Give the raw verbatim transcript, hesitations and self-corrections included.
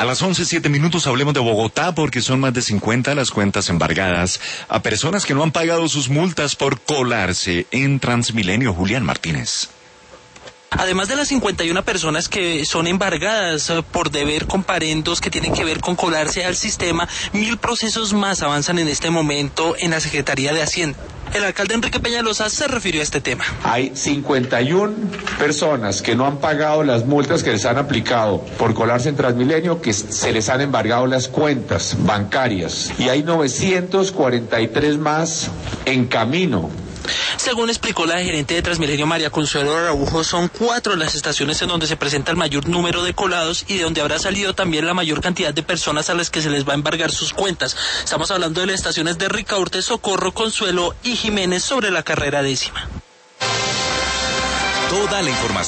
A las once, siete minutos hablemos de Bogotá porque son más de cincuenta las cuentas embargadas a personas que no han pagado sus multas por colarse en Transmilenio. Julián Martínez. Además de las cincuenta y una personas que son embargadas por deber comparendos que tienen que ver con colarse al sistema, mil procesos más avanzan en este momento en la Secretaría de Hacienda. El alcalde Enrique Peñalosa se refirió a este tema. Hay cincuenta y una personas que no han pagado las multas que les han aplicado por colarse en Transmilenio, que se les han embargado las cuentas bancarias. Y hay novecientos cuarenta y tres más en camino. Según explicó la gerente de Transmilenio, María Consuelo Araujo, son cuatro las estaciones en donde se presenta el mayor número de colados y de donde habrá salido también la mayor cantidad de personas a las que se les va a embargar sus cuentas. Estamos hablando de las estaciones de Ricaurte, Socorro, Consuelo y Jiménez sobre la carrera décima. Toda la información